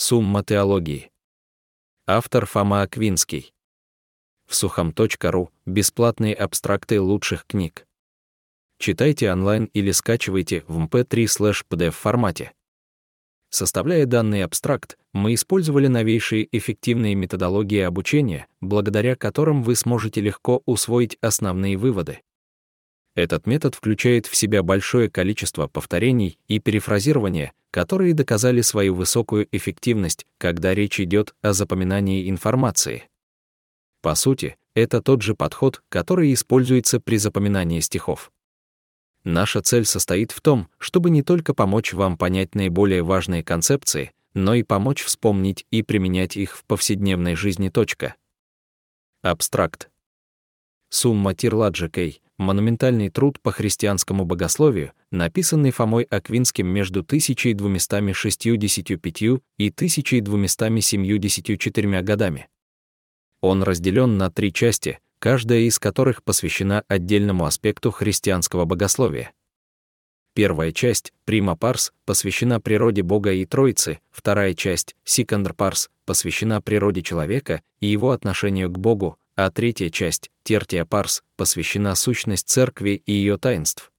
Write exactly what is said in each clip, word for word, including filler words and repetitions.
Сумма теологии. Автор Фома Аквинский. В сухом точка ру бесплатные абстракты лучших книг. Читайте онлайн или скачивайте в эм пэ три слэш пи ди эф формате. Составляя данный абстракт, мы использовали новейшие эффективные методологии обучения, благодаря которым вы сможете легко усвоить основные выводы. Этот метод включает в себя большое количество повторений и перефразирования, которые доказали свою высокую эффективность, когда речь идет о запоминании информации. По сути, это тот же подход, который используется при запоминании стихов. Наша цель состоит в том, чтобы не только помочь вам понять наиболее важные концепции, но и помочь вспомнить и применять их в повседневной жизни. Абстракт. Сумма теологии — монументальный труд по христианскому богословию, написанный Фомой Аквинским между тысяча двести шестьдесят пять и тысяча двести семьдесят четыре годами. Он разделен на три части, каждая из которых посвящена отдельному аспекту христианского богословия. Первая часть, Prima Pars, посвящена природе Бога и Троицы, вторая часть, Second Pars, посвящена природе человека и его отношению к Богу, а третья часть, Tertia Pars, посвящена сущности Церкви и ее таинств.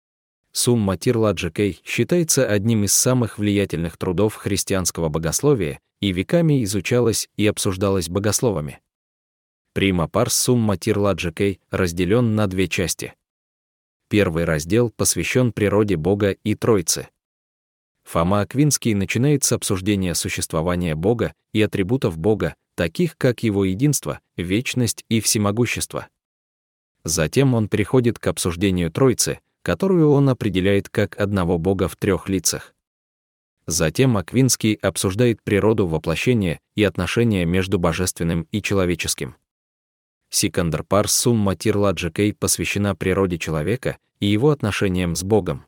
Summa Theologiae считается одним из самых влиятельных трудов христианского богословия и веками изучалась и обсуждалась богословами. Prima Pars Summa Theologiae разделен на две части. Первый раздел посвящен природе Бога и Троицы. Фома Аквинский начинает с обсуждения существования Бога и атрибутов Бога, таких как его единство, вечность и всемогущество. Затем он переходит к обсуждению Троицы, которую он определяет как одного Бога в трех лицах. Затем Аквинский обсуждает природу воплощения и отношения между божественным и человеческим. Second Pars Summa Theologiae посвящена природе человека и его отношениям с Богом.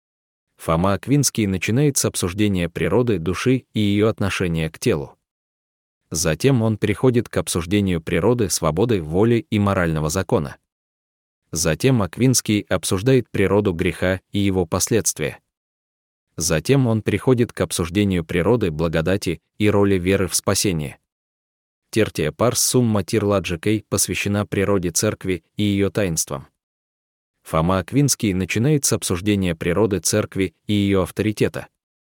Фома Аквинский начинает с обсуждения природы души и ее отношения к телу. Затем он переходит к обсуждению природы, свободы, воли и морального закона. Затем Аквинский обсуждает природу греха и его последствия. Затем он переходит к обсуждению природы благодати и роли веры в спасение. Tertia Pars Summa Theologiae посвящена природе Церкви и ее таинствам. Фома Аквинский начинает с обсуждения природы Церкви и ее авторитета.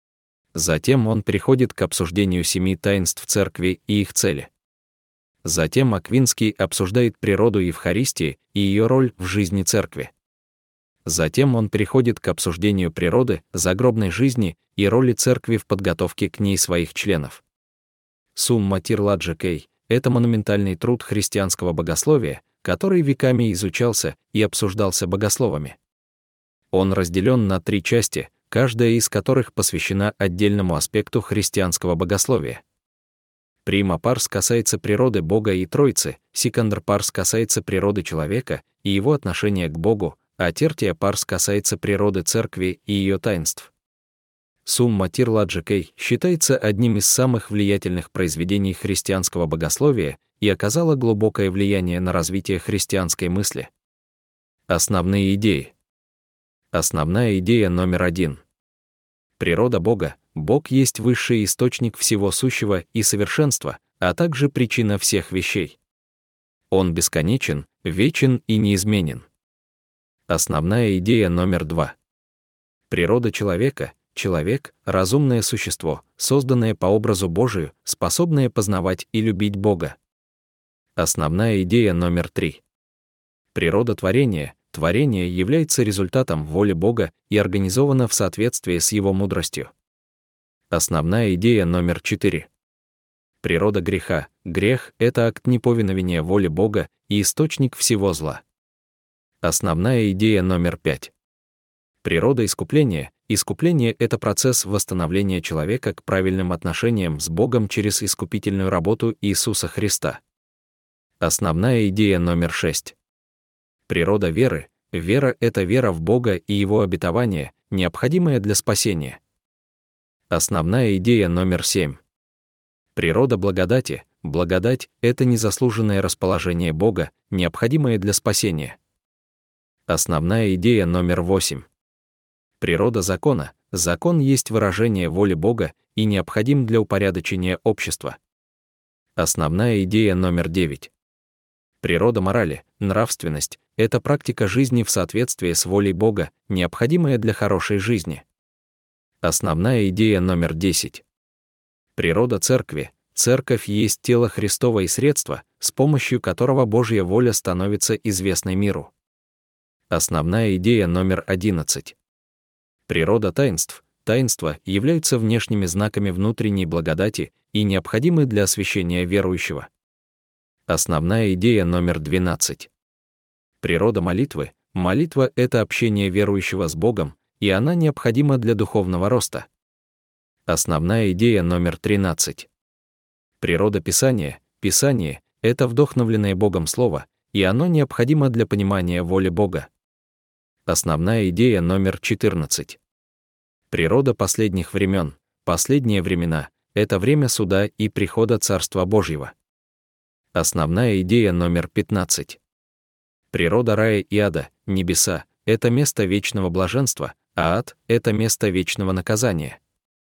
Затем он переходит к обсуждению семи таинств Церкви и их цели. Затем Аквинский обсуждает природу Евхаристии и ее роль в жизни Церкви. Затем он переходит к обсуждению природы, загробной жизни и роли Церкви в подготовке к ней своих членов. Summa Theologiae — это монументальный труд христианского богословия, который веками изучался и обсуждался богословами. Он разделен на три части, каждая из которых посвящена отдельному аспекту христианского богословия. Prima Pars касается природы Бога и Троицы, Second Pars касается природы человека и его отношения к Богу, а Tertia Pars касается природы Церкви и ее таинств. Summa Theologiae считается одним из самых влиятельных произведений христианского богословия и оказала глубокое влияние на развитие христианской мысли. Основные идеи. Основная идея номер один. Природа Бога. Бог есть высший источник всего сущего и совершенства, а также причина всех вещей. Он бесконечен, вечен и неизменен. Основная идея номер два. Природа человека. Человек — разумное существо, созданное по образу Божию, способное познавать и любить Бога. Основная идея номер три. Природа творения. Творение является результатом воли Бога и организовано в соответствии с Его мудростью. Основная идея номер четыре. Природа греха. Грех — это акт неповиновения воле Бога и источник всего зла. Основная идея номер пять. Природа искупления. Искупление — это процесс восстановления человека к правильным отношениям с Богом через искупительную работу Иисуса Христа. Основная идея номер шесть. Природа веры. Вера — это вера в Бога и Его обетование, необходимое для спасения. Основная идея номер семь. Природа благодати. Благодать — это незаслуженное расположение Бога, необходимое для спасения. Основная идея номер восемь. Природа закона. Закон есть выражение воли Бога и необходим для упорядочения общества. Основная идея номер девять. Природа морали, нравственность — это практика жизни в соответствии с волей Бога, необходимая для хорошей жизни. Основная идея номер десять. Природа церкви. Церковь есть тело Христово и средство, с помощью которого Божья воля становится известной миру. Основная идея номер одиннадцать. Природа таинств. Таинства являются внешними знаками внутренней благодати и необходимы для освящения верующего. Основная идея номер двенадцать. Природа молитвы. Молитва — это общение верующего с Богом, и она необходима для духовного роста. Основная идея номер тринадцать. Природа Писания. Писание — это вдохновленное Богом Слово, и оно необходимо для понимания воли Бога. Основная идея номер четырнадцать. Природа последних времен. Последние времена — это время суда и прихода Царства Божьего. Основная идея номер пятнадцать. Природа рая и ада. Небеса — это место вечного блаженства, а ад — это место вечного наказания.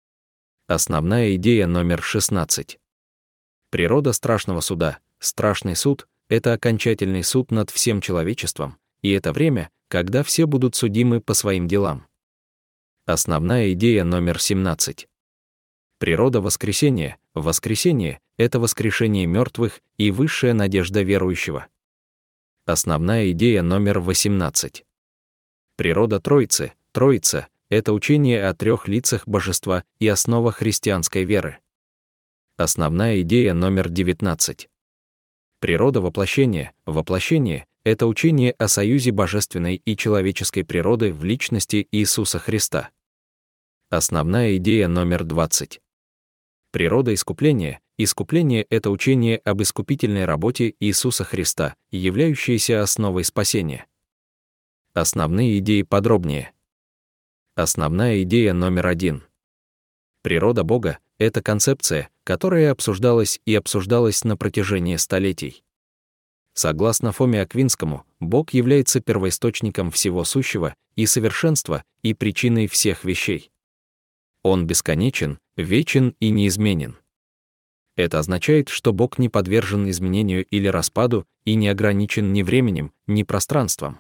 Основная идея номер шестнадцать. Природа страшного суда. Страшный суд — это окончательный суд над всем человечеством, и это время, когда все будут судимы по своим делам. Основная идея номер семнадцать. Природа воскресения. Воскресение — это воскрешение мертвых и высшая надежда верующего. Основная идея номер восемнадцать. Природа Троицы. Троица — это учение о трех лицах Божества и основа христианской веры. Основная идея номер девятнадцать. Природа воплощения. Воплощение — это учение о союзе божественной и человеческой природы в личности Иисуса Христа. Основная идея номер двадцать. Природа искупления. Искупление — это учение об искупительной работе Иисуса Христа, являющееся основой спасения. Основные идеи подробнее. Основная идея номер один. Природа Бога — это концепция, которая обсуждалась и обсуждалась на протяжении столетий. Согласно Фоме Аквинскому, Бог является первоисточником всего сущего и совершенства и причиной всех вещей. Он бесконечен, вечен и неизменен. Это означает, что Бог не подвержен изменению или распаду и не ограничен ни временем, ни пространством.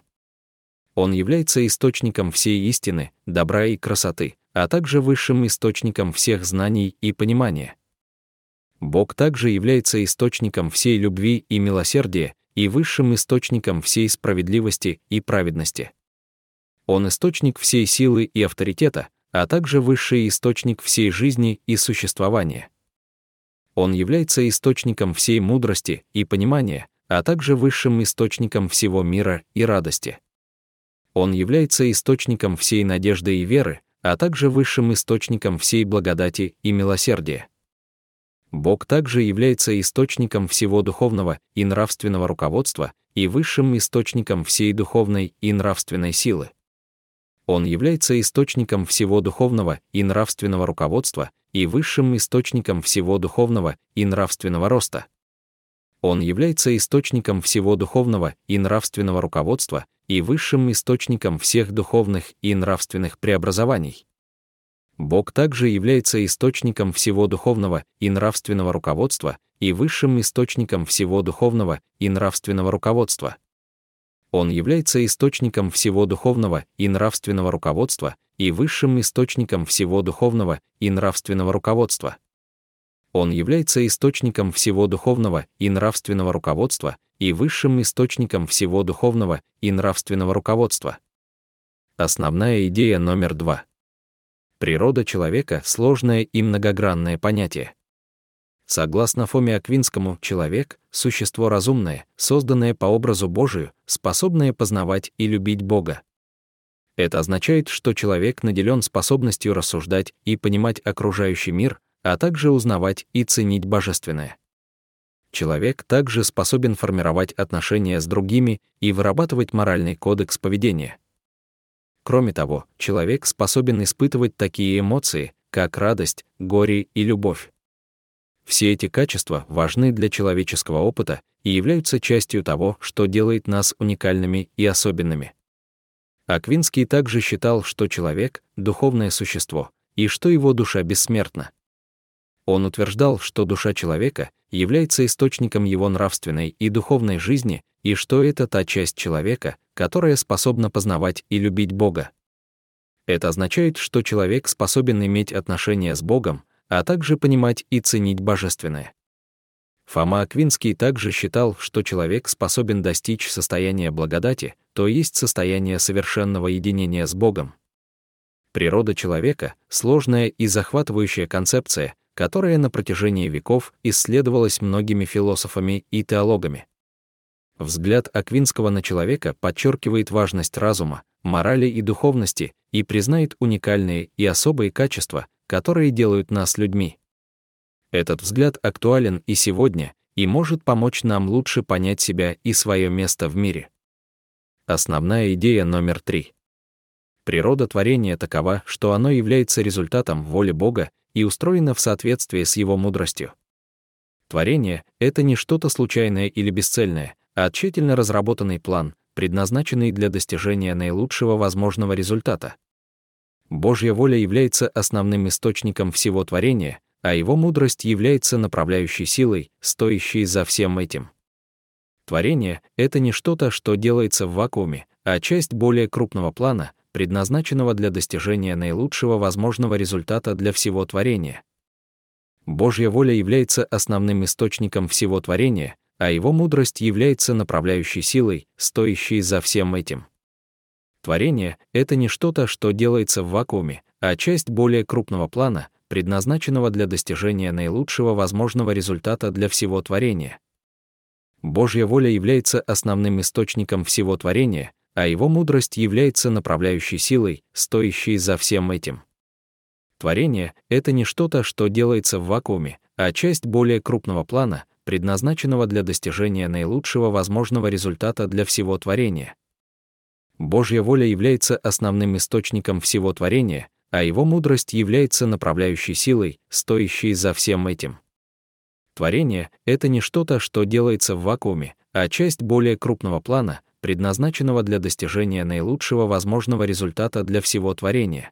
Он является источником всей истины, добра и красоты, а также высшим источником всех знаний и понимания. Бог также является источником всей любви и милосердия и высшим источником всей справедливости и праведности. Он источник всей силы и авторитета, а также высший источник всей жизни и существования. Он является источником всей мудрости и понимания, а также высшим источником всего мира и радости. Он является источником всей надежды и веры, а также высшим источником всей благодати и милосердия. Бог также является источником всего духовного и нравственного руководства и высшим источником всей духовной и нравственной силы. Он является источником всего духовного и нравственного руководства и высшим источником всего духовного и нравственного роста. Он является источником всего духовного и нравственного руководства и высшим источником всех духовных и нравственных преобразований. Бог также является источником всего духовного и нравственного руководства и высшим источником всего духовного и нравственного руководства. Он является источником всего духовного и нравственного руководства и высшим источником всего духовного и нравственного руководства. Он является источником всего духовного и нравственного руководства и высшим источником всего духовного и нравственного руководства. Основная идея номер два. Природа человека — сложное и многогранное понятие. Согласно Фоме Аквинскому, человек — существо разумное, созданное по образу Божию, способное познавать и любить Бога. Это означает, что человек наделен способностью рассуждать и понимать окружающий мир, а также узнавать и ценить божественное. Человек также способен формировать отношения с другими и вырабатывать моральный кодекс поведения. Кроме того, человек способен испытывать такие эмоции, как радость, горе и любовь. Все эти качества важны для человеческого опыта и являются частью того, что делает нас уникальными и особенными. Аквинский также считал, что человек — духовное существо, и что его душа бессмертна. Он утверждал, что душа человека является источником его нравственной и духовной жизни, и что это та часть человека, которая способна познавать и любить Бога. Это означает, что человек способен иметь отношения с Богом, а также понимать и ценить божественное. Фома Аквинский также считал, что человек способен достичь состояния благодати, то есть состояния совершенного единения с Богом. Природа человека — сложная и захватывающая концепция, которая на протяжении веков исследовалась многими философами и теологами. Взгляд Аквинского на человека подчеркивает важность разума, морали и духовности и признает уникальные и особые качества, которые делают нас людьми. Этот взгляд актуален и сегодня и может помочь нам лучше понять себя и свое место в мире. Основная идея номер три. Природа творения такова, что оно является результатом воли Бога и устроено в соответствии с Его мудростью. Творение — это не что-то случайное или бесцельное, а тщательно разработанный план, предназначенный для достижения наилучшего возможного результата. Божья воля является основным источником всего творения, а Его мудрость является направляющей силой, стоящей за всем этим. Творение — это не что-то, что делается в вакууме, а часть более крупного плана, предназначенного для достижения наилучшего возможного результата для всего творения. Божья воля является основным источником всего творения, а Его мудрость является направляющей силой, стоящей за всем этим. Творение — это не что-то, что делается в вакууме, а часть более крупного плана, предназначенного для достижения наилучшего возможного результата для всего творения. Божья воля является основным источником всего творения, а Его мудрость является направляющей силой, стоящей за всем этим. Творение — это не что-то, что делается в вакууме, а часть более крупного плана, предназначенного для достижения наилучшего возможного результата для всего творения. Божья воля является основным источником всего творения, а Его мудрость является направляющей силой, стоящей за всем этим. Творение — это не что-то, что делается в вакууме, а часть более крупного плана, предназначенного для достижения наилучшего возможного результата для всего творения.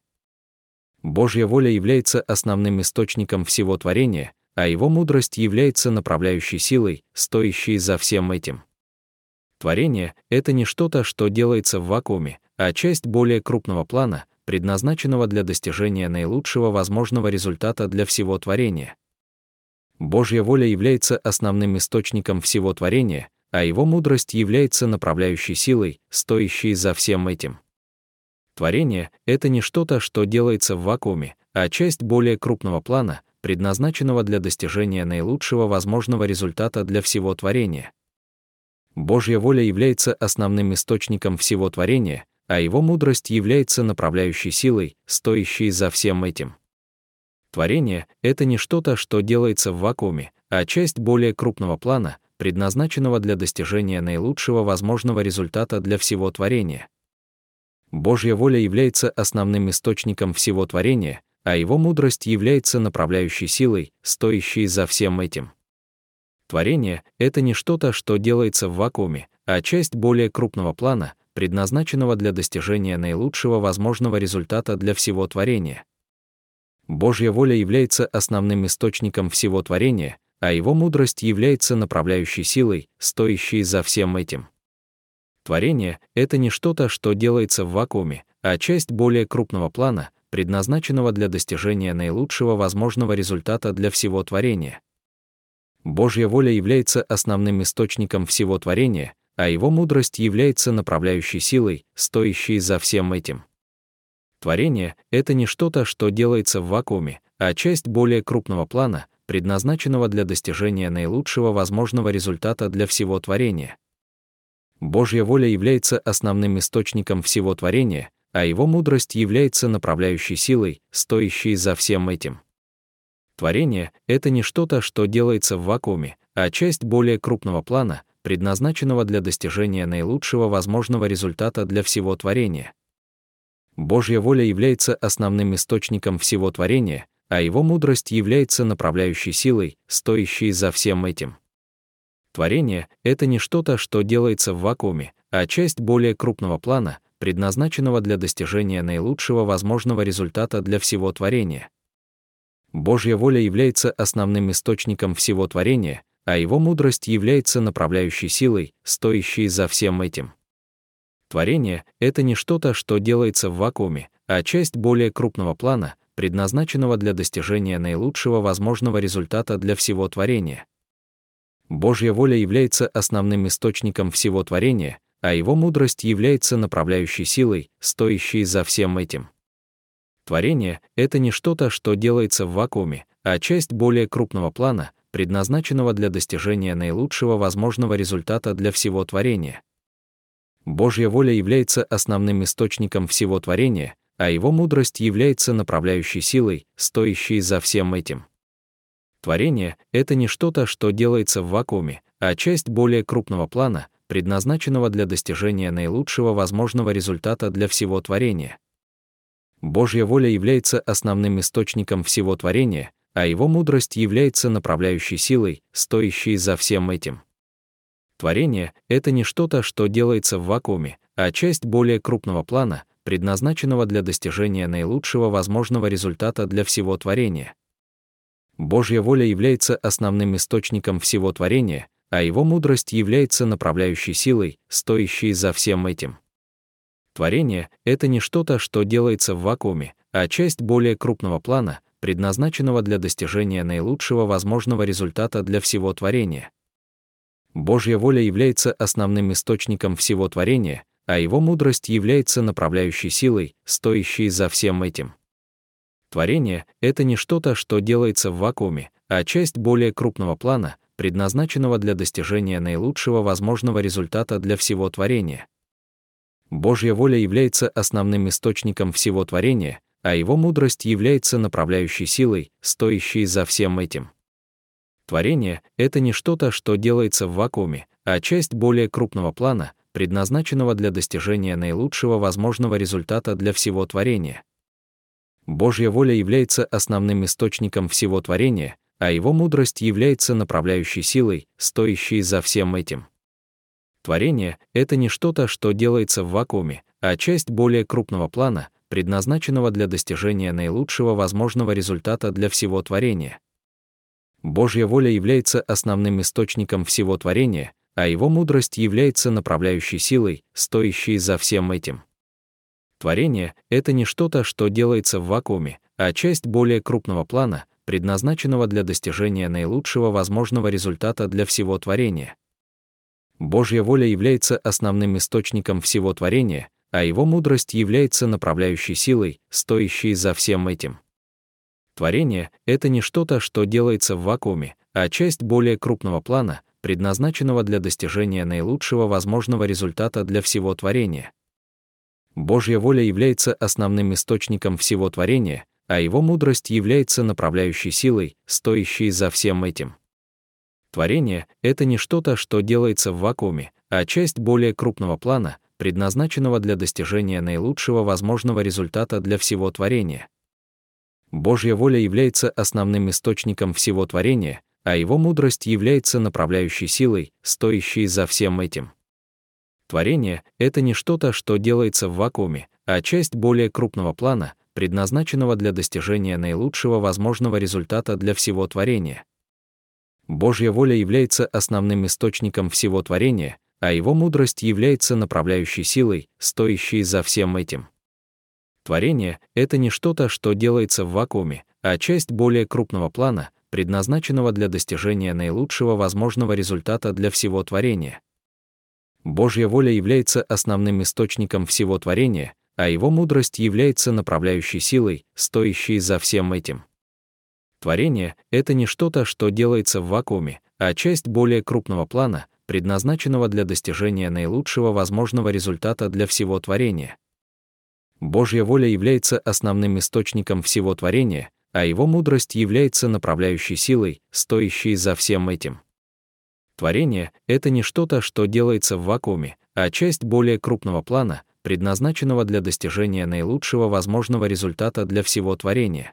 Божья воля является основным источником всего творения, а Его мудрость является направляющей силой, стоящей за всем этим. Творение — это не что-то, что делается в вакууме, а часть более крупного плана, предназначенного для достижения наилучшего возможного результата для всего творения. Божья воля является основным источником всего творения, а Его мудрость является направляющей силой, стоящей за всем этим. Творение — это не что-то, что делается в вакууме, а часть более крупного плана, предназначенного для достижения наилучшего возможного результата для всего творения. Божья воля является основным источником всего творения, а Его мудрость является направляющей силой, стоящей за всем этим. Творение — это не что-то, что делается в вакууме, а часть более крупного плана, предназначенного для достижения наилучшего возможного результата для всего творения. Божья воля является основным источником всего творения, а Его мудрость является направляющей силой, стоящей за всем этим. Творение — это не что-то, что делается в вакууме, а часть более крупного плана, предназначенного для достижения наилучшего возможного результата для всего творения. Божья воля является основным источником всего творения, а Его мудрость является направляющей силой, стоящей за всем этим. Творение — это не что-то, что делается в вакууме, а часть более крупного плана, предназначенного для достижения наилучшего возможного результата для всего творения. Божья воля является основным источником всего творения, а Его мудрость является направляющей силой, стоящей за всем этим. Творение — это не что-то, что делается в вакууме, а часть более крупного плана, предназначенного для достижения наилучшего возможного результата для всего творения. Божья воля является основным источником всего творения, а Его мудрость является направляющей силой, стоящей за всем этим. Творение — это не что-то, что делается в вакууме, а часть более крупного плана, предназначенного для достижения наилучшего возможного результата для всего творения. Божья воля является основным источником всего творения, а Его мудрость является направляющей силой, стоящей за всем этим. Творение — это не что-то, что делается в вакууме, а часть более крупного плана, предназначенного для достижения наилучшего возможного результата для всего творения. Божья воля является основным источником всего творения, а Его мудрость является направляющей силой, стоящей за всем этим. Творение — это не что-то, что делается в вакууме, а часть более крупного плана, предназначенного для достижения наилучшего возможного результата для всего творения. Божья воля является основным источником всего творения, а Его мудрость является направляющей силой, стоящей за всем этим. Творение — это не что-то, что делается в вакууме, а часть более крупного плана, предназначенного для достижения наилучшего возможного результата для всего творения. Божья воля является основным источником всего творения, а Его мудрость является направляющей силой, стоящей за всем этим. Творение — это не что-то, что делается в вакууме, а часть более крупного плана, предназначенного для достижения наилучшего возможного результата для всего творения. Божья воля является основным источником всего творения, а Его мудрость является направляющей силой, стоящей за всем этим. Творение — это не что-то, что делается в вакууме, а часть более крупного плана, предназначенного для достижения наилучшего возможного результата для всего творения. Божья воля является основным источником всего творения, а Его мудрость является направляющей силой, стоящей за всем этим. Творение — это не что-то, что делается в вакууме, а часть более крупного плана, предназначенного для достижения наилучшего возможного результата для всего творения. Божья воля является основным источником всего творения, а Его мудрость является направляющей силой, стоящей за всем этим. Творение — это не что-то, что делается в вакууме, а часть более крупного плана, предназначенного для достижения наилучшего возможного результата для всего творения. Божья воля является основным источником всего творения, а Его мудрость является направляющей силой, стоящей за всем этим. Творение — это не что-то, что делается в вакууме, а часть более крупного плана, предназначенного для достижения наилучшего возможного результата для всего творения. Божья воля является основным источником всего творения, а Его мудрость является направляющей силой, стоящей за всем этим. Творение — это не что-то, что делается в вакууме, а часть более крупного плана, предназначенного для достижения наилучшего возможного результата для всего творения. Божья воля является основным источником всего творения, а Его мудрость является направляющей силой, стоящей за всем этим. Творение — это не что-то, что делается в вакууме, а часть более крупного плана, предназначенного для достижения наилучшего возможного результата для всего творения. Божья воля является основным источником всего творения, а Его мудрость является направляющей силой, стоящей за всем этим. Творение — это не что-то, что делается в вакууме, а часть более крупного плана, предназначенного для достижения наилучшего возможного результата для всего творения. Божья воля является основным источником всего творения, а Его мудрость является направляющей силой, стоящей за всем этим. Творение — это не что-то, что делается в вакууме, а часть более крупного плана, предназначенного для достижения наилучшего возможного результата для всего творения. Божья воля является основным источником всего творения, а Его мудрость является направляющей силой, стоящей за всем этим. Творение — это не что-то, что делается в вакууме, а часть более крупного плана, предназначенного для достижения наилучшего возможного результата для всего творения. Божья воля является основным источником всего творения, а Его мудрость является направляющей силой, стоящей за всем этим. Творение — это не что-то, что делается в вакууме, а часть более крупного плана, предназначенного для достижения наилучшего возможного результата для всего творения. Божья воля является основным источником всего творения, а Его мудрость является направляющей силой, стоящей за всем этим. Творение — это не что-то, что делается в вакууме, а часть более крупного плана, предназначенного для достижения наилучшего возможного результата для всего творения. Божья воля является основным источником всего творения, а Его мудрость является направляющей силой, стоящей за всем этим. Творение — это не что-то, что делается в вакууме, а часть более крупного плана, предназначенного для достижения наилучшего возможного результата для всего творения.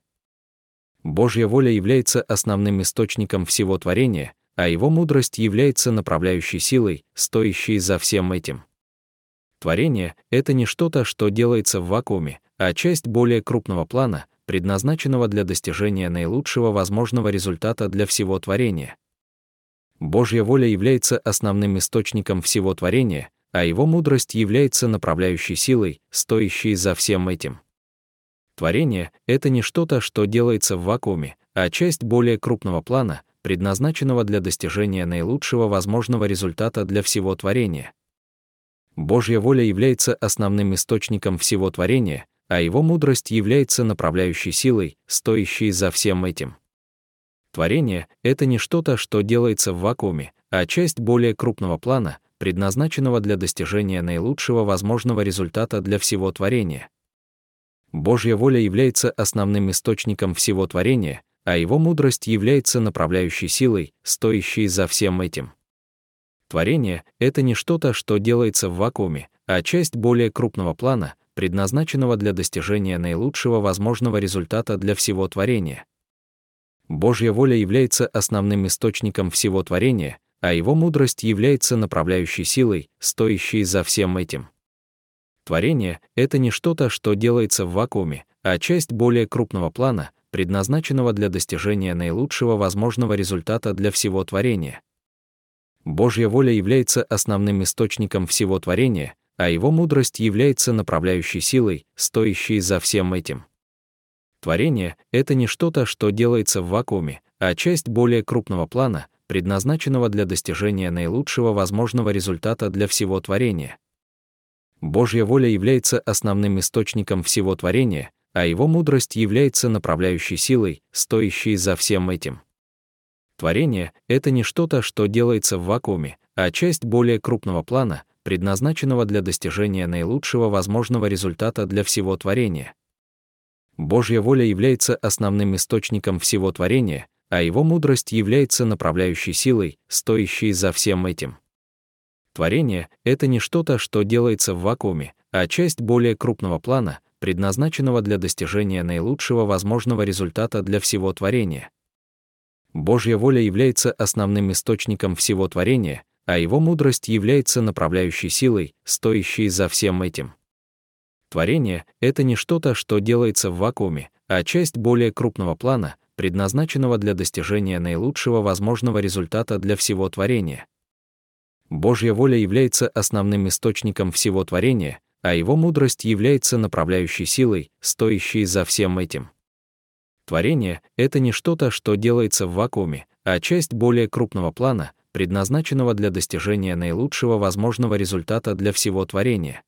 Божья воля является основным источником всего творения, а Его мудрость является направляющей силой, стоящей за всем этим. Творение — это не что-то, что делается в вакууме, а часть более крупного плана, предназначенного для достижения наилучшего возможного результата для всего творения. Божья воля является основным источником всего творения, а Его мудрость является направляющей силой, стоящей за всем этим. Творение — это не что-то, что делается в вакууме, а часть более крупного плана, предназначенного для достижения наилучшего возможного результата для всего творения. Божья воля является основным источником всего творения, а Его мудрость является направляющей силой, стоящей за всем этим. Творение — это не что-то, что делается в вакууме, а часть более крупного плана, предназначенного для достижения наилучшего возможного результата для всего творения. Божья воля является основным источником всего творения, а Его мудрость является направляющей силой, стоящей за всем этим. Творение — это не что-то, что делается в вакууме, а часть более крупного плана, предназначенного для достижения наилучшего возможного результата для всего творения. Божья воля является основным источником всего творения, а Его мудрость является направляющей силой, стоящей за всем этим. Творение — это не что-то, что делается в вакууме, а часть более крупного плана, предназначенного для достижения наилучшего возможного результата для всего творения. Божья воля является основным источником всего творения, а Его мудрость является направляющей силой, стоящей за всем этим. Творение — это не что-то, что делается в вакууме, а часть более крупного плана, предназначенного для достижения наилучшего возможного результата для всего творения. Божья воля является основным источником всего творения, а Его мудрость является направляющей силой, стоящей за всем этим. Творение — это не что-то, что делается в вакууме, а часть более крупного плана, предназначенного для достижения наилучшего возможного результата для всего творения. Божья воля является основным источником всего творения, а Его мудрость является направляющей силой, стоящей за всем этим. Творение — это не что-то, что делается в вакууме, а часть более крупного плана, предназначенного для достижения наилучшего возможного результата для всего творения. Божья воля является основным источником всего творения, а Его мудрость является направляющей силой, стоящей за всем этим. Творение — это не что-то, что делается в вакууме, а часть более крупного плана, предназначенного для достижения наилучшего возможного результата для всего творения. Божья воля является основным источником всего творения, а Его мудрость является направляющей силой, стоящей за всем этим. Творение — это не что-то, что делается в вакууме, а часть более крупного плана, предназначенного для достижения наилучшего возможного результата для всего творения.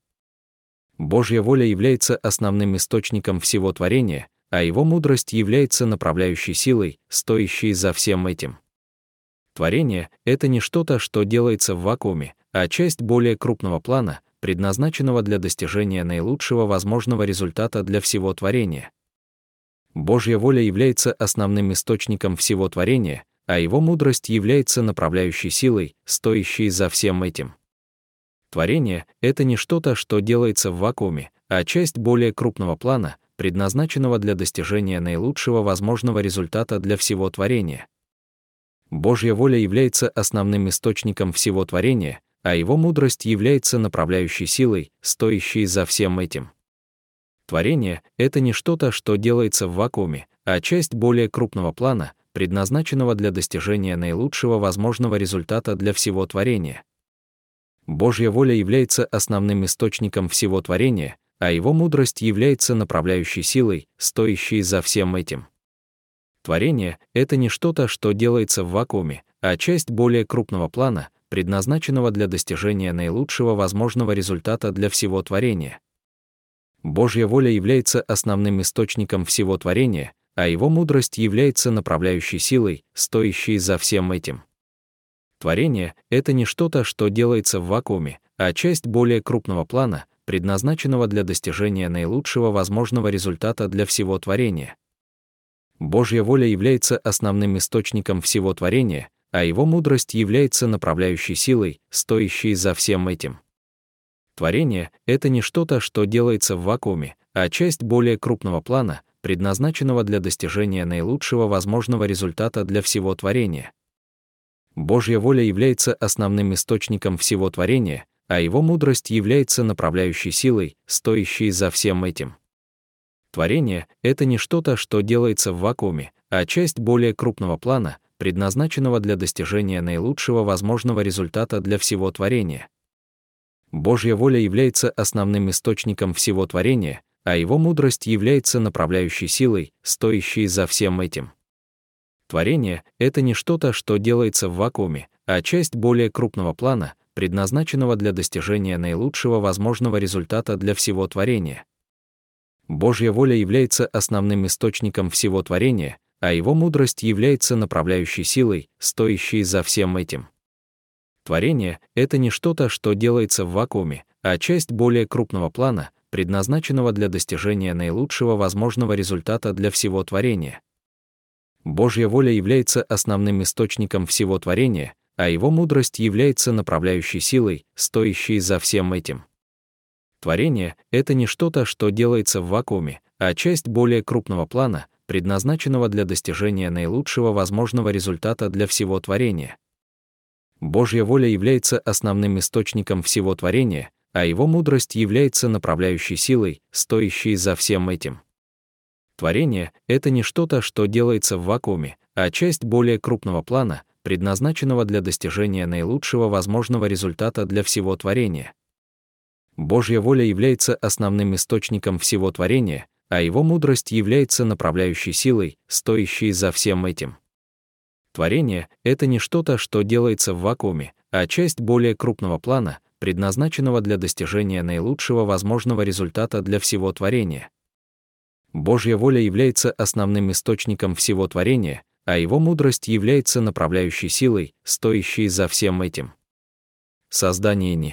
Божья воля является основным источником всего творения, а Его мудрость является направляющей силой, стоящей за всем этим. Творение — это не что-то, что делается в вакууме, а часть более крупного плана, предназначенного для достижения наилучшего возможного результата для всего творения. Божья воля является основным источником всего творения, а Его мудрость является направляющей силой, стоящей за всем этим. Творение — это не что-то, что делается в вакууме, а часть более крупного плана, предназначенного для достижения наилучшего возможного результата для всего творения. Божья воля является основным источником всего творения, а Его мудрость является направляющей силой, стоящей за всем этим. Творение — это не что-то, что делается в вакууме, а часть более крупного плана, предназначенного для достижения наилучшего возможного результата для всего творения. Божья воля является основным источником всего творения, а Его мудрость является направляющей силой, стоящей за всем этим. Творение — это не что-то, что делается в вакууме, а часть более крупного плана, предназначенного для достижения наилучшего возможного результата для всего творения. Божья воля является основным источником всего творения, а Его мудрость является направляющей силой, стоящей за всем этим. Творение — это не что-то, что делается в вакууме, а часть более крупного плана, предназначенного для достижения наилучшего возможного результата для всего творения. Божья воля является основным источником всего творения, а Его мудрость является направляющей силой, стоящей за всем этим. Творение — это не что-то, что делается в вакууме, а часть более крупного плана, предназначенного для достижения наилучшего возможного результата для всего творения. Божья воля является основным источником всего творения, а Его мудрость является направляющей силой, стоящей за всем этим. Творение — это не что-то, что делается в вакууме, а часть более крупного плана, предназначенного для достижения наилучшего возможного результата для всего творения. Божья воля является основным источником всего творения, а Его мудрость является направляющей силой, стоящей за всем этим. Творение — это не что-то, что делается в вакууме, а часть более крупного плана, предназначенного для достижения наилучшего возможного результата для всего творения. Божья воля является основным источником всего творения, а Его мудрость является направляющей силой, стоящей за всем этим. Творение — это не что-то, что делается в вакууме, а часть более крупного плана, предназначенного для достижения наилучшего возможного результата для всего творения. Божья воля является основным источником всего творения, а Его мудрость является направляющей силой, стоящей за всем этим. Творение — это не что-то, что делается в вакууме, а часть более крупного плана, предназначенного для достижения наилучшего возможного результата для всего творения. Божья воля является основным источником всего творения, а Его мудрость является направляющей силой, стоящей за всем этим. Творение — это не что-то, что делается в вакууме, а часть более крупного плана, предназначенного для достижения наилучшего возможного результата для всего творения. Божья воля является основным источником всего творения, а Его мудрость является направляющей силой, стоящей за всем этим. Творение — это не что-то, что делается в вакууме, а часть более крупного плана, предназначенного для достижения наилучшего возможного результата для всего творения. Божья воля является основным источником всего творения, а Его мудрость является направляющей силой, стоящей за всем этим. Создание не.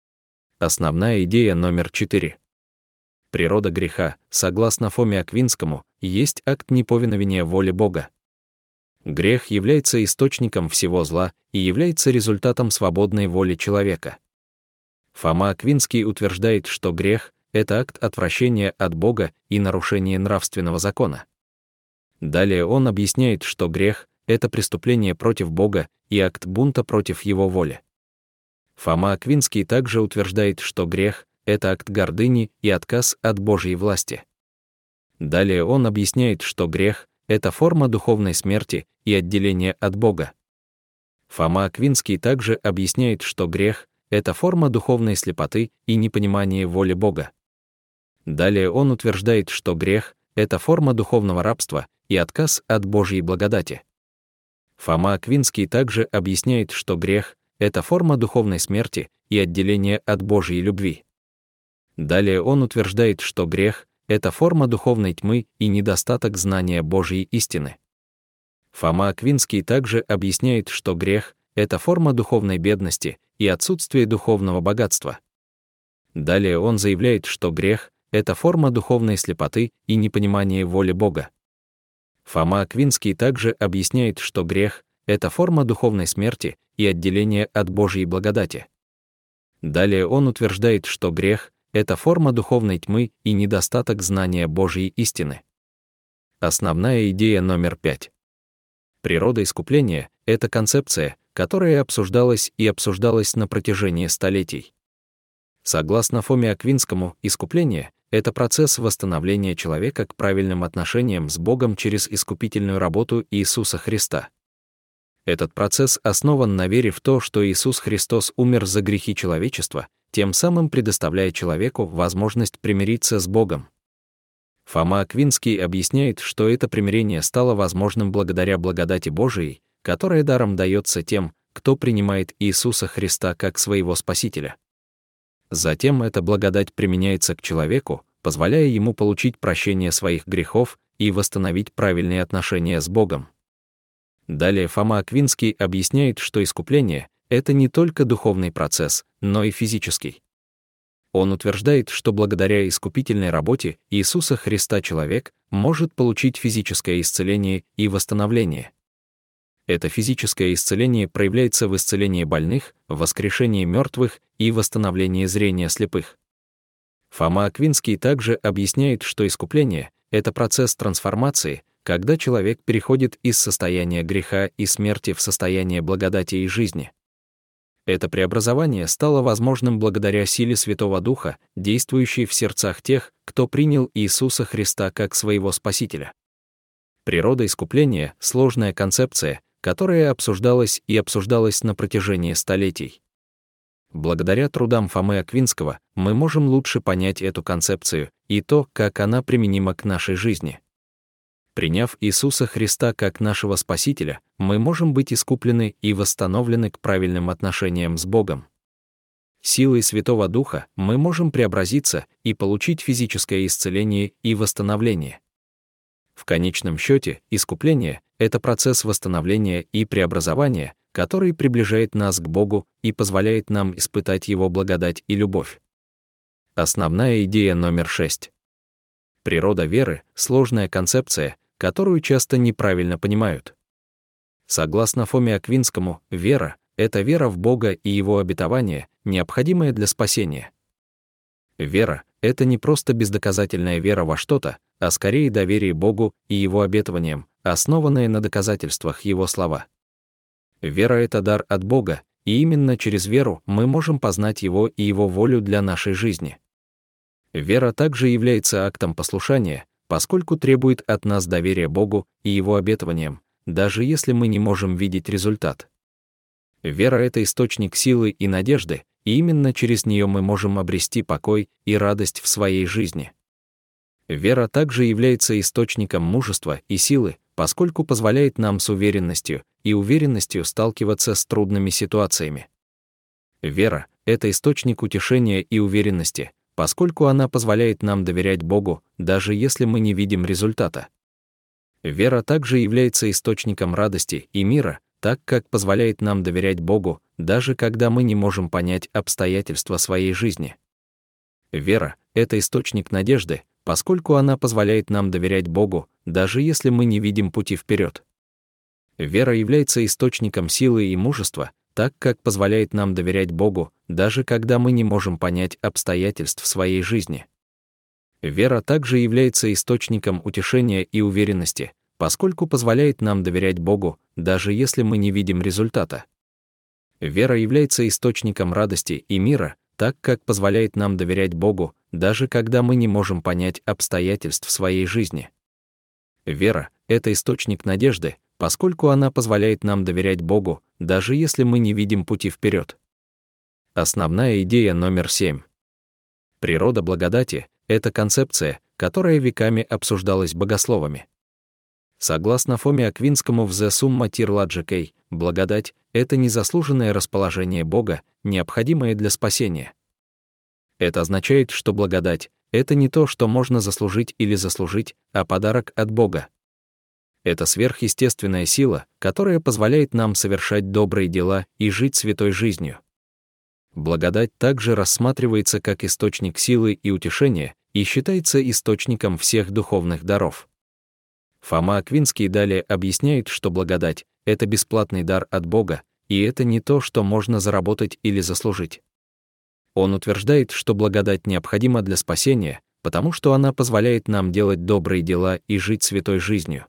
Основная идея номер четыре. Природа греха, согласно Фоме Аквинскому, есть акт неповиновения воле Бога. Грех является источником всего зла и является результатом свободной воли человека. Фома Аквинский утверждает, что грех — это акт отвращения от Бога и нарушение нравственного закона. Далее он объясняет, что грех — это преступление против Бога и акт бунта против Его воли. Фома Аквинский также утверждает, что грех — это акт гордыни и отказ от Божьей власти. Далее он объясняет, что грех — это форма духовной смерти и отделения от Бога. Фома Аквинский также объясняет, что грех — это форма духовной слепоты и непонимания воли Бога. Далее он утверждает, что грех — это форма духовного рабства и отказ от Божьей благодати. Фома Аквинский также объясняет, что грех — это форма духовной смерти и отделения от Божьей любви. Далее он утверждает, что грех — это форма духовной тьмы и недостаток знания Божьей истины. Фома Аквинский также объясняет, что грех — это форма духовной бедности и отсутствие духовного богатства. Далее он заявляет, что грех — это форма духовной слепоты и непонимания воли Бога. Фома Аквинский также объясняет, что грех — это форма духовной смерти и отделения от Божьей благодати. Далее он утверждает, что грех — это форма духовной тьмы и недостаток знания Божьей истины. Основная идея номер пять. Природа искупления — это концепция, которая обсуждалась и обсуждалась на протяжении столетий. Согласно Фоме Аквинскому, искупление — это процесс восстановления человека к правильным отношениям с Богом через искупительную работу Иисуса Христа. Этот процесс основан на вере в то, что Иисус Христос умер за грехи человечества, тем самым предоставляя человеку возможность примириться с Богом. Фома Аквинский объясняет, что это примирение стало возможным благодаря благодати Божией, которая даром дается тем, кто принимает Иисуса Христа как своего Спасителя. Затем эта благодать применяется к человеку, позволяя ему получить прощение своих грехов и восстановить правильные отношения с Богом. Далее Фома Аквинский объясняет, что искупление — это не только духовный процесс, но и физический. Он утверждает, что благодаря искупительной работе Иисуса Христа человек может получить физическое исцеление и восстановление. Это физическое исцеление проявляется в исцелении больных, в воскрешении мертвых и восстановлении зрения слепых. Фома Аквинский также объясняет, что искупление — это процесс трансформации, когда человек переходит из состояния греха и смерти в состояние благодати и жизни. Это преобразование стало возможным благодаря силе Святого Духа, действующей в сердцах тех, кто принял Иисуса Христа как своего Спасителя. Природа искупления — сложная концепция, которая обсуждалась и обсуждалась на протяжении столетий. Благодаря трудам Фомы Аквинского мы можем лучше понять эту концепцию и то, как она применима к нашей жизни. Приняв Иисуса Христа как нашего Спасителя, мы можем быть искуплены и восстановлены к правильным отношениям с Богом. Силой Святого Духа мы можем преобразиться и получить физическое исцеление и восстановление. В конечном счете, искупление — это процесс восстановления и преобразования, который приближает нас к Богу и позволяет нам испытать Его благодать и любовь. Основная идея номер шесть. Природа веры — сложная концепция, которую часто неправильно понимают. Согласно Фоме Аквинскому, вера — это вера в Бога и Его обетование, необходимое для спасения. Вера — это не просто бездоказательная вера во что-то, а скорее доверие Богу и Его обетованиям, основанное на доказательствах Его слова. Вера — это дар от Бога, и именно через веру мы можем познать Его и Его волю для нашей жизни. Вера также является актом послушания, поскольку требует от нас доверия Богу и Его обетованиям, даже если мы не можем видеть результат. Вера — это источник силы и надежды, и именно через нее мы можем обрести покой и радость в своей жизни. Вера также является источником мужества и силы, поскольку позволяет нам с уверенностью и уверенностью сталкиваться с трудными ситуациями. Вера — это источник утешения и уверенности, поскольку она позволяет нам доверять Богу, даже если мы не видим результата. Вера также является источником радости и мира, так как позволяет нам доверять Богу, даже когда мы не можем понять обстоятельства своей жизни. Вера — это источник надежды, поскольку она позволяет нам доверять Богу, даже если мы не видим пути вперед. Вера является источником силы и мужества, так как позволяет нам доверять Богу, даже когда мы не можем понять обстоятельств своей жизни. Вера также является источником утешения и уверенности, поскольку позволяет нам доверять Богу, даже если мы не видим результата. Вера является источником радости и мира, так как позволяет нам доверять Богу, даже когда мы не можем понять обстоятельств своей жизни. Вера — это источник надежды, поскольку она позволяет нам доверять Богу, даже если мы не видим пути вперед. Основная идея номер семь. Природа благодати — это концепция, которая веками обсуждалась богословами. Согласно Фоме Аквинскому в The Summa Theologicae, благодать — это незаслуженное расположение Бога, необходимое для спасения. Это означает, что благодать — это не то, что можно заслужить или заслужить, а подарок от Бога. Это сверхъестественная сила, которая позволяет нам совершать добрые дела и жить святой жизнью. Благодать также рассматривается как источник силы и утешения и считается источником всех духовных даров. Фома Аквинский далее объясняет, что благодать — это бесплатный дар от Бога, и это не то, что можно заработать или заслужить. Он утверждает, что благодать необходима для спасения, потому что она позволяет нам делать добрые дела и жить святой жизнью.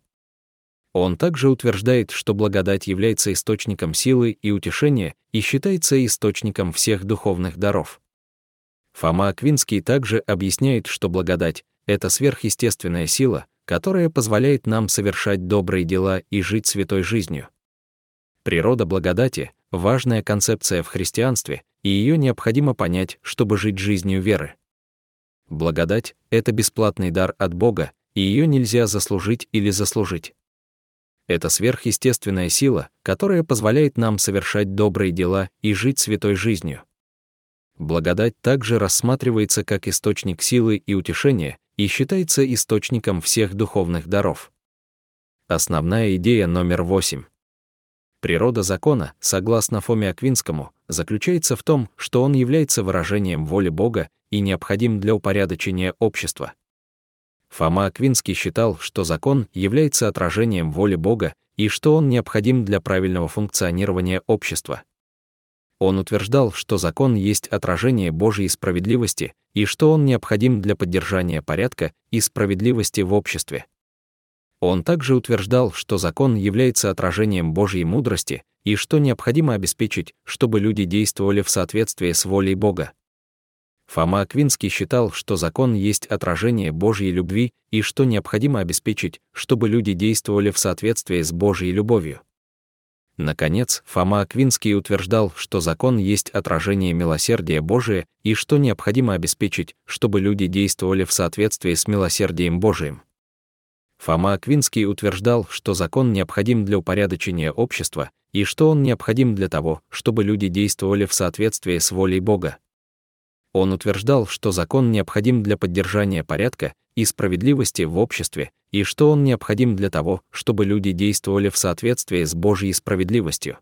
Он также утверждает, что благодать является источником силы и утешения и считается источником всех духовных даров. Фома Аквинский также объясняет, что благодать — это сверхъестественная сила, которая позволяет нам совершать добрые дела и жить святой жизнью. Природа благодати — важная концепция в христианстве, и ее необходимо понять, чтобы жить жизнью веры. Благодать — это бесплатный дар от Бога, и ее нельзя заслужить или заслужить. Это сверхъестественная сила, которая позволяет нам совершать добрые дела и жить святой жизнью. Благодать также рассматривается как источник силы и утешения и считается источником всех духовных даров. Основная идея номер восемь. Природа закона, согласно Фоме Аквинскому, заключается в том, что он является выражением воли Бога и необходим для упорядочения общества. Фома Аквинский считал, что закон является отражением воли Бога и что он необходим для правильного функционирования общества. Он утверждал, что закон есть отражение Божьей справедливости и что он необходим для поддержания порядка и справедливости в обществе. Он также утверждал, что закон является отражением Божьей мудрости и что необходимо обеспечить, чтобы люди действовали в соответствии с волей Бога. Фома Аквинский считал, что закон есть отражение Божьей любви и что необходимо обеспечить, чтобы люди действовали в соответствии с Божьей любовью. Наконец, Фома Аквинский утверждал, что закон есть отражение милосердия Божия и что необходимо обеспечить, чтобы люди действовали в соответствии с милосердием Божиим. Фома Аквинский утверждал, что закон необходим для упорядочения общества и что он необходим для того, чтобы люди действовали в соответствии с волей Бога. Он утверждал, что закон необходим для поддержания порядка и справедливости в обществе, и что он необходим для того, чтобы люди действовали в соответствии с Божьей справедливостью.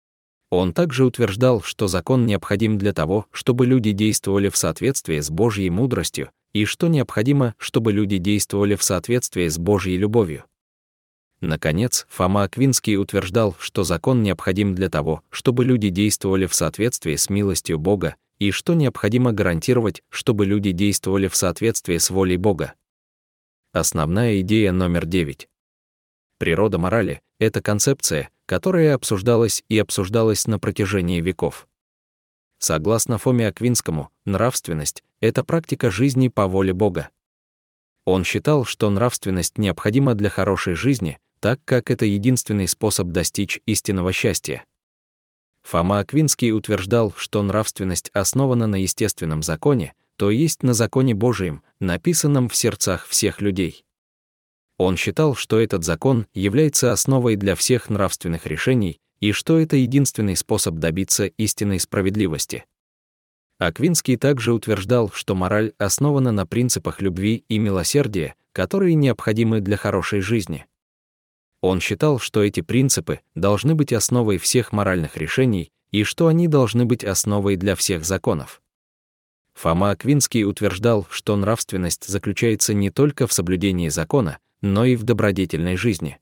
Он также утверждал, что закон необходим для того, чтобы люди действовали в соответствии с Божьей мудростью, и что необходимо, чтобы люди действовали в соответствии с Божьей любовью. Наконец, Фома Аквинский утверждал, что закон необходим для того, чтобы люди действовали в соответствии с милостью Бога, и что необходимо гарантировать, чтобы люди действовали в соответствии с волей Бога. Основная идея номер девять. Природа морали — это концепция, которая обсуждалась и обсуждалась на протяжении веков. Согласно Фоме Аквинскому, нравственность — это практика жизни по воле Бога. Он считал, что нравственность необходима для хорошей жизни, так как это единственный способ достичь истинного счастья. Фома Аквинский утверждал, что нравственность основана на естественном законе, то есть на законе Божием, написанном в сердцах всех людей. Он считал, что этот закон является основой для всех нравственных решений и что это единственный способ добиться истинной справедливости. Аквинский также утверждал, что мораль основана на принципах любви и милосердия, которые необходимы для хорошей жизни. Он считал, что эти принципы должны быть основой всех моральных решений и что они должны быть основой для всех законов. Фома Аквинский утверждал, что нравственность заключается не только в соблюдении закона, но и в добродетельной жизни.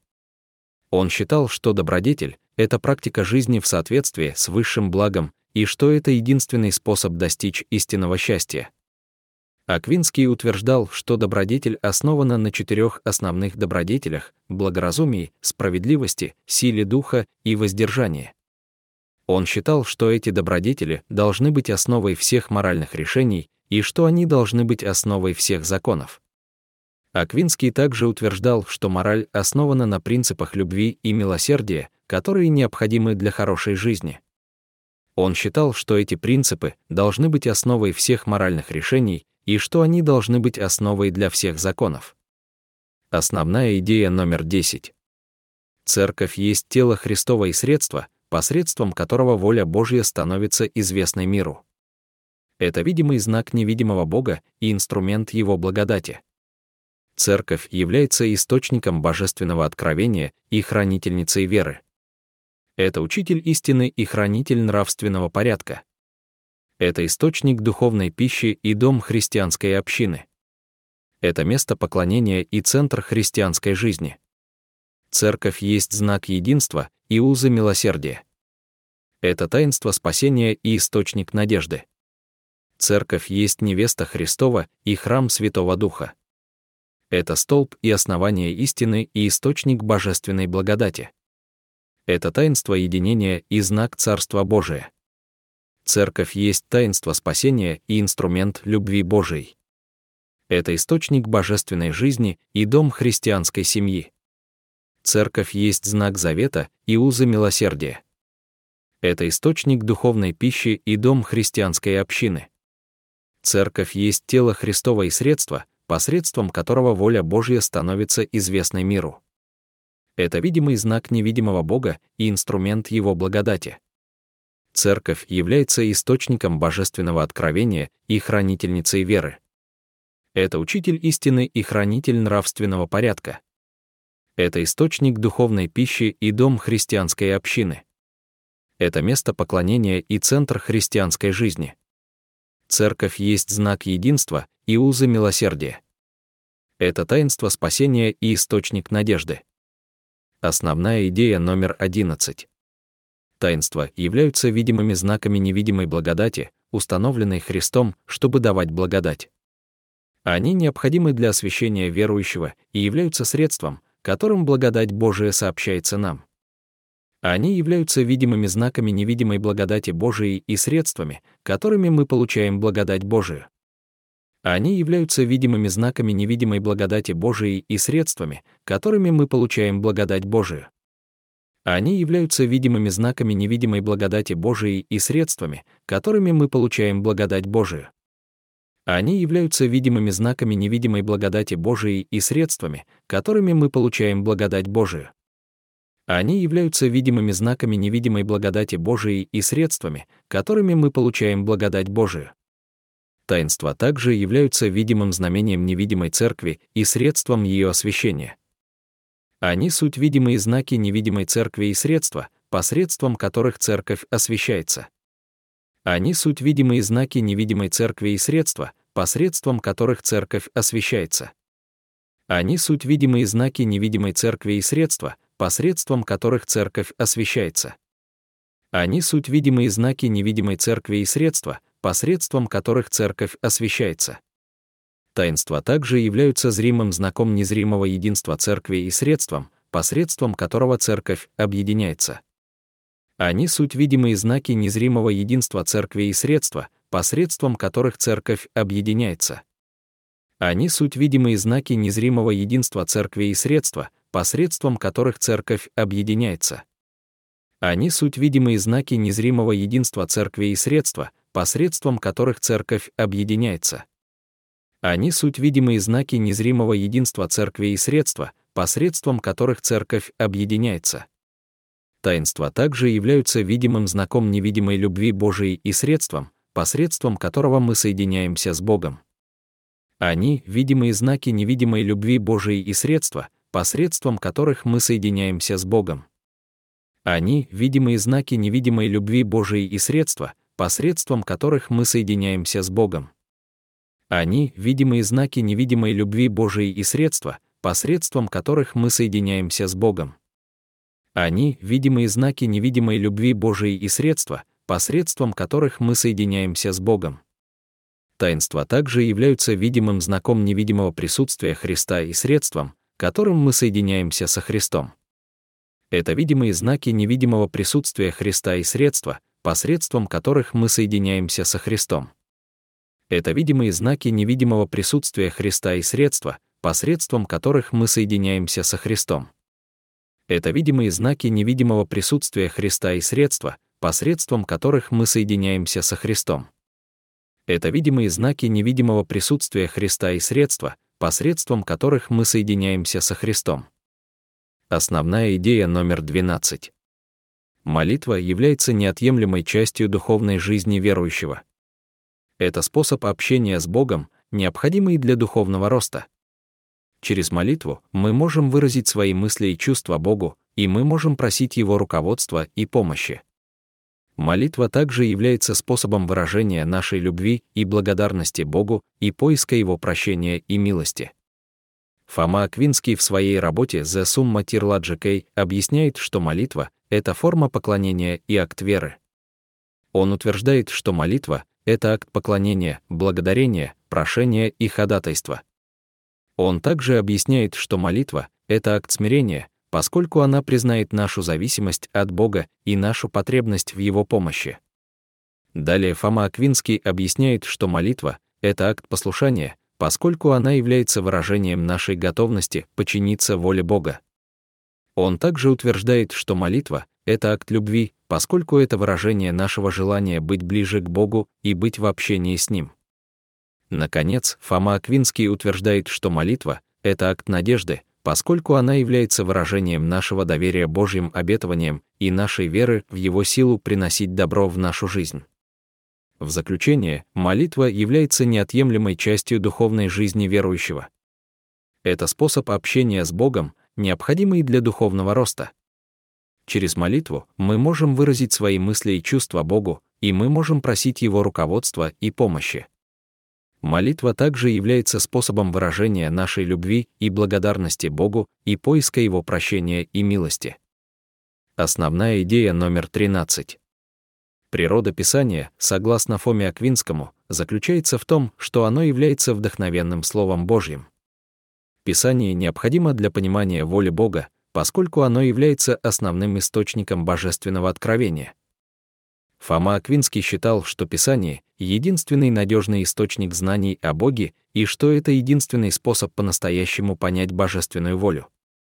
Он считал, что добродетель — это практика жизни в соответствии с высшим благом и что это единственный способ достичь истинного счастья. Аквинский утверждал, что добродетель основана на четырех основных добродетелях — благоразумии, справедливости, силе духа и воздержании. Он считал, что эти добродетели должны быть основой всех моральных решений и что они должны быть основой всех законов. Аквинский также утверждал, что мораль основана на принципах любви и милосердия, которые необходимы для хорошей жизни. Он считал, что эти принципы должны быть основой всех моральных решений и что они должны быть основой для всех законов. Основная идея номер десять. Церковь есть тело Христово и средство, посредством которого воля Божья становится известной миру. Это видимый знак невидимого Бога и инструмент Его благодати. Церковь является источником божественного откровения и хранительницей веры. Это учитель истины и хранитель нравственного порядка. Это источник духовной пищи и дом христианской общины. Это место поклонения и центр христианской жизни. Церковь есть знак единства и узы милосердия. Это таинство спасения и источник надежды. Церковь есть невеста Христова и храм Святого Духа. Это столб и основание истины и источник божественной благодати. Это таинство единения и знак Царства Божия. Церковь есть таинство спасения и инструмент любви Божией. Это источник божественной жизни и дом христианской семьи. Церковь есть знак завета и узы милосердия. Это источник духовной пищи и дом христианской общины. Церковь есть тело Христово и средство, посредством которого воля Божья становится известной миру. Это видимый знак невидимого Бога и инструмент Его благодати. Церковь является источником божественного откровения и хранительницей веры. Это учитель истины и хранитель нравственного порядка. Это источник духовной пищи и дом христианской общины. Это место поклонения и центр христианской жизни. Церковь есть знак единства и узы милосердия. Это таинство спасения и источник надежды. Основная идея номер одиннадцать. Таинства являются видимыми знаками невидимой благодати, установленной Христом, чтобы давать благодать. Они необходимы для освящения верующего и являются средством, которым благодать Божия сообщается нам. Они являются видимыми знаками невидимой благодати Божией и средствами, которыми мы получаем благодать Божию. Они являются видимыми знаками невидимой благодати Божией и средствами, которыми мы получаем благодать Божию. Они являются видимыми знаками невидимой благодати Божией и средствами, которыми мы получаем благодать Божию. Они являются видимыми знаками невидимой благодати Божией и средствами, которыми мы получаем благодать Божию. Они являются видимыми знаками невидимой благодати Божией и средствами, которыми мы получаем благодать Божию. Таинства также являются видимым знамением невидимой церкви и средством ее освящения. Они суть видимые знаки невидимой церкви и средства, посредством которых церковь освящается. Они суть видимые знаки невидимой церкви и средства, посредством которых церковь освящается. Они суть видимые знаки невидимой церкви и средства, посредством которых церковь освящается. Они суть видимые знаки невидимой церкви и средства, посредством которых церковь освящается. Таинства также являются зримым знаком незримого единства церкви и средством, посредством которого церковь объединяется. Они суть видимые знаки незримого единства церкви и средства, посредством которых церковь объединяется. Они суть видимые знаки незримого единства церкви и средства, посредством которых церковь объединяется. Они суть видимые знаки незримого единства церкви и средства, посредством которых церковь объединяется. Они суть видимые знаки незримого единства церкви и средства, посредством которых церковь объединяется. Таинства также являются видимым знаком невидимой любви Божией и средством, посредством которого мы соединяемся с Богом. Они — видимые знаки невидимой любви Божией и средства, посредством которых мы соединяемся с Богом. Они — видимые знаки невидимой любви Божией и средства, посредством которых мы соединяемся с Богом. Они — видимые знаки невидимой любви Божией и средства, посредством которых мы соединяемся с Богом. Они — видимые знаки невидимой любви Божией и средства, посредством которых мы соединяемся с Богом. Таинства также являются видимым знаком невидимого присутствия Христа и средством, которым мы соединяемся со Христом. Это видимые знаки невидимого присутствия Христа и средства, посредством которых мы соединяемся со Христом. Это видимые знаки невидимого присутствия Христа и средства, посредством которых мы соединяемся со Христом. Это видимые знаки невидимого присутствия Христа и средства, посредством которых мы соединяемся со Христом. Это видимые знаки невидимого присутствия Христа и средства, посредством которых мы соединяемся со Христом. Основная идея номер двенадцать. Молитва является неотъемлемой частью духовной жизни верующего. Это способ общения с Богом, необходимый для духовного роста. Через молитву мы можем выразить свои мысли и чувства Богу, и мы можем просить Его руководства и помощи. Молитва также является способом выражения нашей любви и благодарности Богу и поиска Его прощения и милости. Фома Аквинский в своей работе «The Summa Theologicae» объясняет, что молитва — это форма поклонения и акт веры. Он утверждает, что молитва — это акт поклонения, благодарения, прошения и ходатайства. Он также объясняет, что молитва — это акт смирения, поскольку она признает нашу зависимость от Бога и нашу потребность в Его помощи. Далее Фома Аквинский объясняет, что молитва — это акт послушания, поскольку она является выражением нашей готовности подчиниться воле Бога. Он также утверждает, что молитва — это акт любви, поскольку это выражение нашего желания быть ближе к Богу и быть в общении с Ним. Наконец, Фома Аквинский утверждает, что молитва — это акт надежды, поскольку она является выражением нашего доверия Божьим обетованиям и нашей веры в Его силу приносить добро в нашу жизнь. В заключение, молитва является неотъемлемой частью духовной жизни верующего. Это способ общения с Богом, необходимый для духовного роста. Через молитву мы можем выразить свои мысли и чувства Богу, и мы можем просить Его руководства и помощи. Молитва также является способом выражения нашей любви и благодарности Богу и поиска Его прощения и милости. Основная идея номер тринадцать. Природа Писания, согласно Фоме Аквинскому, заключается в том, что оно является вдохновенным Словом Божьим. Писание необходимо для понимания воли Бога, поскольку оно является основным источником божественного откровения. Фома Аквинский считал, что Писание — единственный надежный источник знаний о Боге и что это единственный способ по-настоящему понять божественную волю.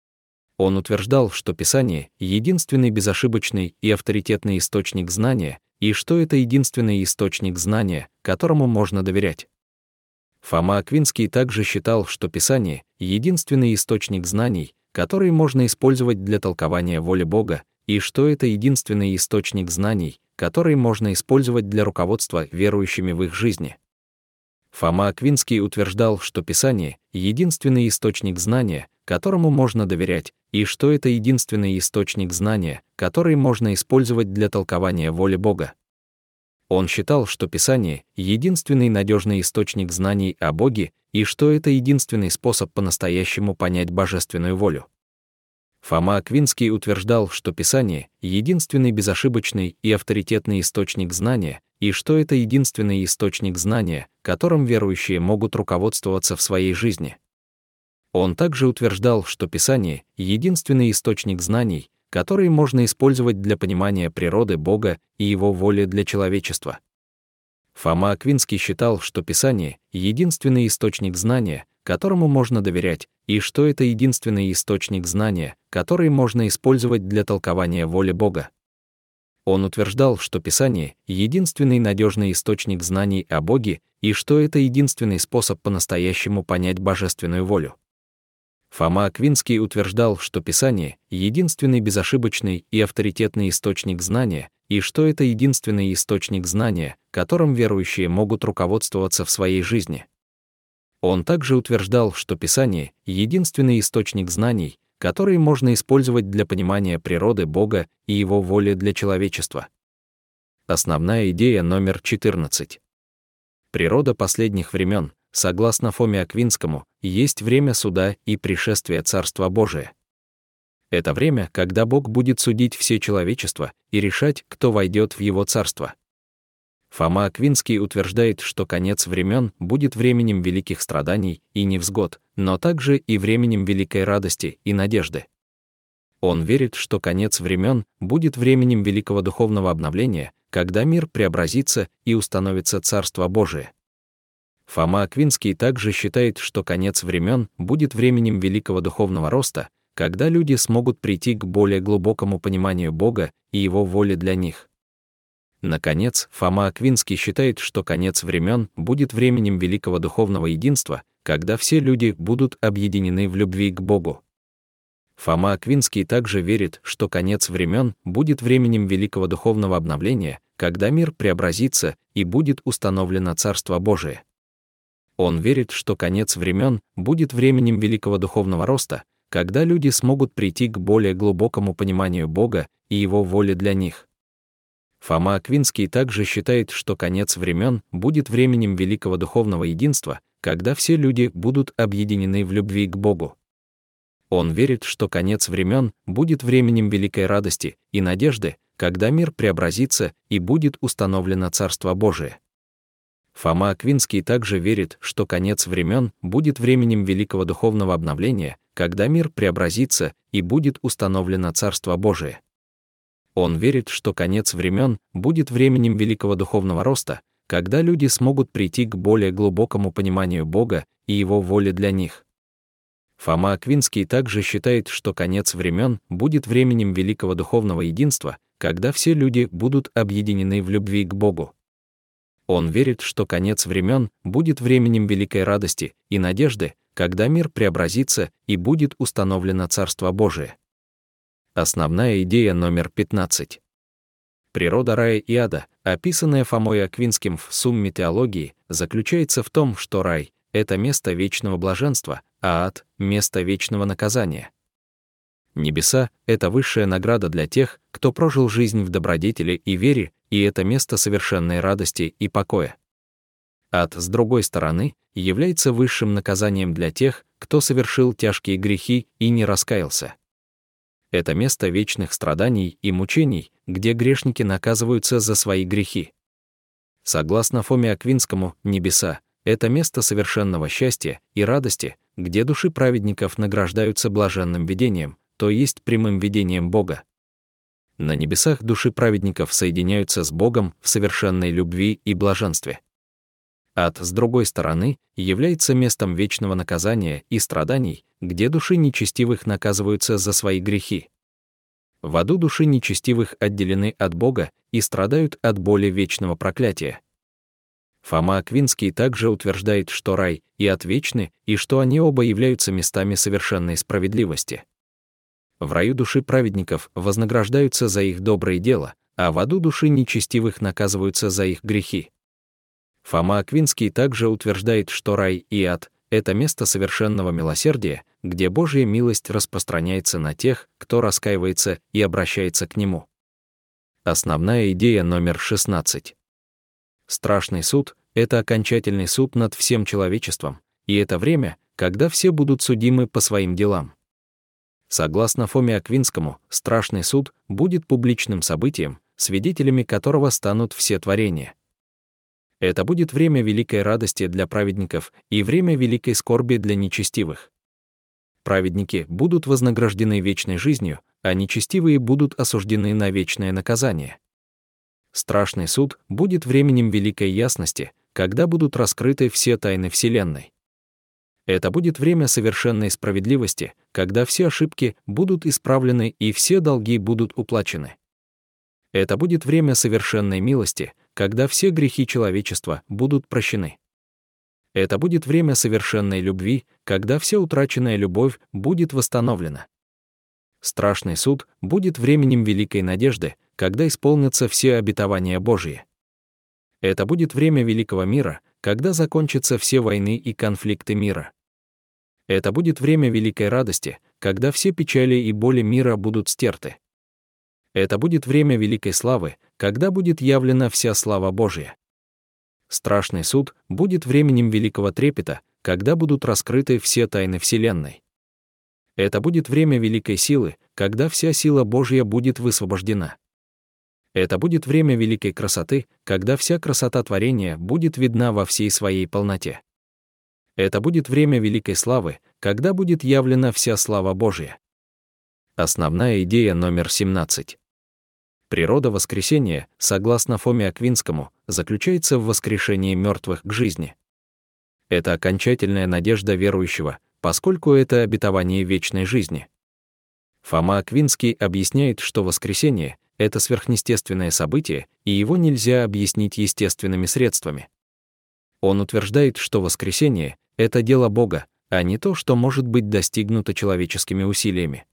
Он утверждал, что Писание — единственный безошибочный и авторитетный источник знания и что это единственный источник знания, которому можно доверять. Фома Аквинский также считал, что Писание — единственный источник знаний, который можно использовать для толкования воли Бога, и что это единственный источник знаний, который можно использовать для руководства верующими в их жизни. Фома Аквинский утверждал, что Писание — единственный источник знания, которому можно доверять, и что это единственный источник знания, который можно использовать для толкования воли Бога. Он считал, что Писание — единственный надежный источник знаний о Боге и что это единственный способ по-настоящему понять божественную волю. Фома Аквинский утверждал, что Писание — единственный безошибочный и авторитетный источник знания и что это единственный источник знания, которым верующие могут руководствоваться в своей жизни. Он также утверждал, что Писание — единственный источник знаний, который можно использовать для понимания природы Бога и Его воли для человечества. Фома Аквинский считал, что Писание — единственный источник знания, которому можно доверять, и что это единственный источник знания, который можно использовать для толкования воли Бога. Он утверждал, что Писание — единственный надежный источник знаний о Боге и что это единственный способ по-настоящему понять божественную волю. Фома Аквинский утверждал, что Писание — единственный безошибочный и авторитетный источник знания и что это единственный источник знания, которым верующие могут руководствоваться в своей жизни. Он также утверждал, что Писание — единственный источник знаний, который можно использовать для понимания природы Бога и Его воли для человечества. Основная идея номер четырнадцать. Природа последних времен, согласно Фоме Аквинскому, есть время суда и пришествия Царства Божия. Это время, когда Бог будет судить все человечество и решать, кто войдет в Его Царство. Фома Аквинский утверждает, что конец времен будет временем великих страданий и невзгод, но также и временем великой радости и надежды. Он верит, что конец времен будет временем великого духовного обновления, когда мир преобразится и установится Царство Божие. Фома Аквинский также считает, что конец времен будет временем великого духовного роста, когда люди смогут прийти к более глубокому пониманию Бога и Его воли для них. Наконец, Фома Аквинский считает, что конец времен будет временем великого духовного единства, когда все люди будут объединены в любви к Богу. Фома Аквинский также верит, что конец времен будет временем великого духовного обновления, когда мир преобразится и будет установлено Царство Божие. Он верит, что конец времен будет временем великого духовного роста, когда люди смогут прийти к более глубокому пониманию Бога и Его воли для них. Фома Аквинский также считает, что конец времен будет временем великого духовного единства, когда все люди будут объединены в любви к Богу. Он верит, что конец времен будет временем великой радости и надежды, когда мир преобразится и будет установлено Царство Божие. Фома Аквинский также верит, что конец времен будет временем великого духовного обновления, когда мир преобразится и будет установлено Царство Божие. Он верит, что конец времен будет временем великого духовного роста, когда люди смогут прийти к более глубокому пониманию Бога и Его воли для них. Фома Аквинский также считает, что конец времен будет временем великого духовного единства, когда все люди будут объединены в любви к Богу. Он верит, что конец времен будет временем великой радости и надежды, когда мир преобразится и будет установлено Царство Божие. Основная идея номер пятнадцать. Природа рая и ада, описанная Фомой Аквинским в «Сумме теологии», заключается в том, что рай — это место вечного блаженства, а ад — место вечного наказания. Небеса — это высшая награда для тех, кто прожил жизнь в добродетели и вере, и это место совершенной радости и покоя. Ад, с другой стороны, является высшим наказанием для тех, кто совершил тяжкие грехи и не раскаялся. Это место вечных страданий и мучений, где грешники наказываются за свои грехи. Согласно Фоме Аквинскому, небеса — это место совершенного счастья и радости, где души праведников награждаются блаженным видением, то есть прямым видением Бога. На небесах души праведников соединяются с Богом в совершенной любви и блаженстве. Ад, с другой стороны, является местом вечного наказания и страданий, где души нечестивых наказываются за свои грехи. В аду души нечестивых отделены от Бога и страдают от боли вечного проклятия. Фома Аквинский также утверждает, что рай и ад вечны, и что они оба являются местами совершенной справедливости. В раю души праведников вознаграждаются за их добрые дела, а в аду души нечестивых наказываются за их грехи. Фома Аквинский также утверждает, что рай и ад — это место совершенного милосердия, где Божья милость распространяется на тех, кто раскаивается и обращается к Нему. Основная идея номер шестнадцать. Страшный суд — это окончательный суд над всем человечеством, и это время, когда все будут судимы по своим делам. Согласно Фоме Аквинскому, страшный суд будет публичным событием, свидетелями которого станут все творения. Это будет время великой радости для праведников и время великой скорби для нечестивых. Праведники будут вознаграждены вечной жизнью, а нечестивые будут осуждены на вечное наказание. Страшный суд будет временем великой ясности, когда будут раскрыты все тайны Вселенной. Это будет время совершенной справедливости, когда все ошибки будут исправлены и все долги будут уплачены. Это будет время совершенной милости, когда все грехи человечества будут прощены. Это будет время совершенной любви, когда вся утраченная любовь будет восстановлена. Страшный суд будет временем великой надежды, когда исполнятся все обетования Божьи. Это будет время великого мира, когда закончатся все войны и конфликты мира. Это будет время великой радости, когда все печали и боли мира будут стерты. Это будет время великой славы, когда будет явлена вся слава Божья. Страшный суд будет временем великого трепета, когда будут раскрыты все тайны Вселенной. Это будет время великой силы, когда вся сила Божья будет высвобождена. Это будет время великой красоты, когда вся красота творения будет видна во всей своей полноте. Это будет время великой славы, когда будет явлена вся слава Божья. Основная идея номер семнадцать. Природа воскресения, согласно Фоме Аквинскому, заключается в воскрешении мертвых к жизни. Это окончательная надежда верующего, поскольку это обетование вечной жизни. Фома Аквинский объясняет, что воскресение — это сверхъестественное событие, и его нельзя объяснить естественными средствами. Он утверждает, что воскресение — это дело Бога, а не то, что может быть достигнуто человеческими усилиями.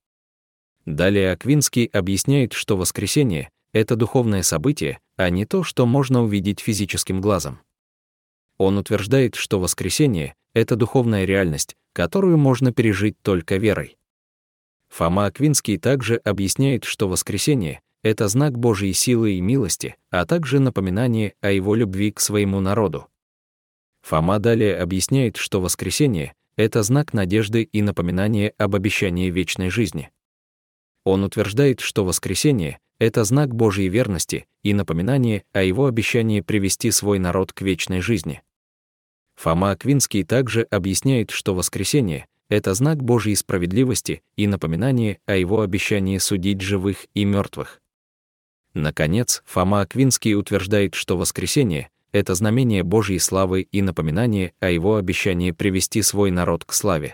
Далее Аквинский объясняет, что воскресение — это духовное событие, а не то, что можно увидеть физическим глазом. Он утверждает, что воскресение — это духовная реальность, которую можно пережить только верой. Фома Аквинский также объясняет, что воскресение — это знак Божьей силы и милости, а также напоминание о его любви к своему народу. Фома далее объясняет, что воскресение — это знак надежды и напоминание об обещании вечной жизни. Он утверждает, что воскресение — это знак Божьей верности и напоминание о его обещании привести свой народ к вечной жизни. Фома Аквинский также объясняет, что воскресение — это знак Божьей справедливости и напоминание о его обещании судить живых и мертвых. Наконец, Фома Аквинский утверждает, что воскресение — это знамение Божьей славы и напоминание о его обещании привести свой народ к славе.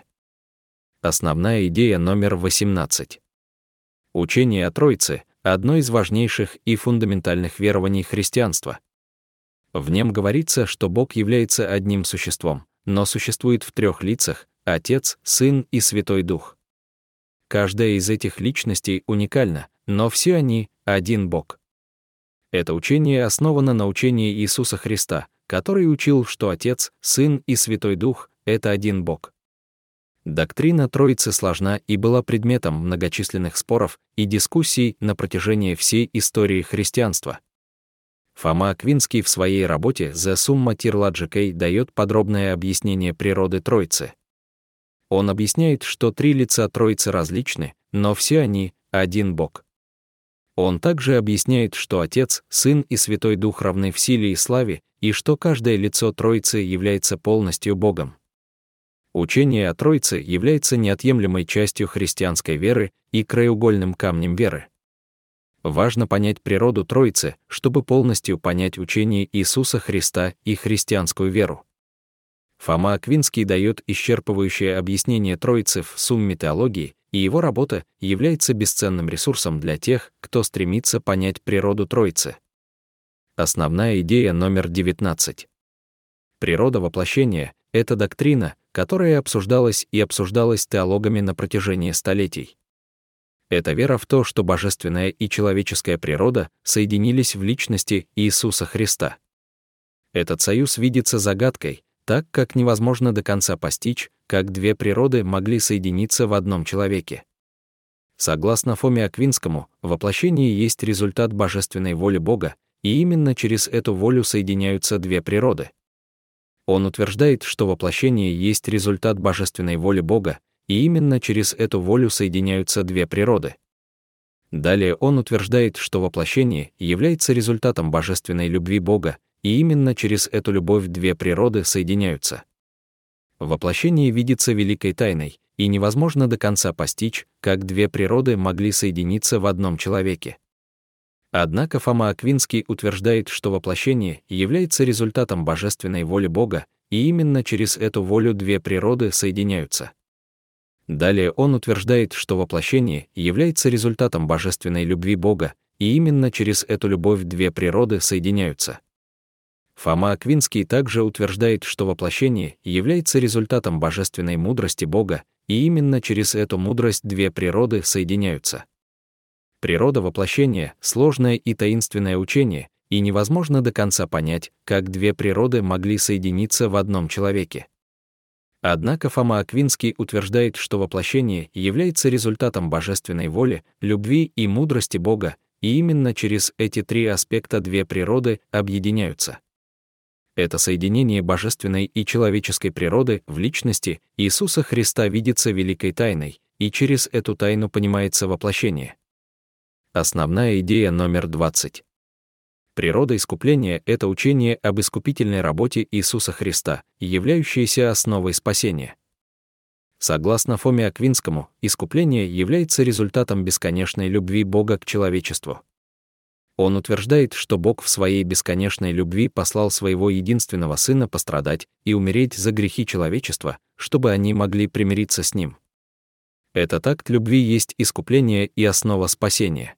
Основная идея номер восемнадцать. Учение о Троице — одно из важнейших и фундаментальных верований христианства. В нем говорится, что Бог является одним существом, но существует в трех лицах — Отец, Сын и Святой Дух. Каждая из этих личностей уникальна, но все они — один Бог. Это учение основано на учении Иисуса Христа, который учил, что Отец, Сын и Святой Дух — это один Бог. Доктрина Троицы сложна и была предметом многочисленных споров и дискуссий на протяжении всей истории христианства. Фома Аквинский в своей работе The Summa Theologicae дает подробное объяснение природы Троицы. Он объясняет, что три лица Троицы различны, но все они — один Бог. Он также объясняет, что Отец, Сын и Святой Дух равны в силе и славе, и что каждое лицо Троицы является полностью Богом. Учение о Троице является неотъемлемой частью христианской веры и краеугольным камнем веры. Важно понять природу Троицы, чтобы полностью понять учение Иисуса Христа и христианскую веру. Фома Аквинский дает исчерпывающее объяснение Троицы в сумме теологии, и его работа является бесценным ресурсом для тех, кто стремится понять природу Троицы. Основная идея номер девятнадцать. Природа воплощения — это доктрина, которая обсуждалась и обсуждалась теологами на протяжении столетий. Это вера в то, что божественная и человеческая природа соединились в личности Иисуса Христа. Этот союз видится загадкой, так как невозможно до конца постичь, как две природы могли соединиться в одном человеке. Согласно Фоме Аквинскому, воплощение есть результат божественной воли Бога, и именно через эту волю соединяются две природы. Он утверждает, что воплощение есть результат божественной воли Бога, и именно через эту волю соединяются две природы. Далее он утверждает, что воплощение является результатом божественной любви Бога, и именно через эту любовь две природы соединяются. Воплощение видится великой тайной, и невозможно до конца постичь, как две природы могли соединиться в одном человеке. Однако Фома Аквинский утверждает, что воплощение является результатом божественной воли Бога, и именно через эту волю две природы соединяются. Далее он утверждает, что воплощение является результатом божественной любви Бога, и именно через эту любовь две природы соединяются. Фома Аквинский также утверждает, что воплощение является результатом божественной мудрости Бога, и именно через эту мудрость две природы соединяются. Природа воплощения — сложное и таинственное учение, и невозможно до конца понять, как две природы могли соединиться в одном человеке. Однако Фома Аквинский утверждает, что воплощение является результатом божественной воли, любви и мудрости Бога, и именно через эти три аспекта две природы объединяются. Это соединение божественной и человеческой природы в личности Иисуса Христа видится великой тайной, и через эту тайну понимается воплощение. Основная идея номер двадцать. Природа искупления — это учение об искупительной работе Иисуса Христа, являющееся основой спасения. Согласно Фоме Аквинскому, искупление является результатом бесконечной любви Бога к человечеству. Он утверждает, что Бог в своей бесконечной любви послал своего единственного Сына пострадать и умереть за грехи человечества, чтобы они могли примириться с Ним. Этот акт любви есть искупление и основа спасения.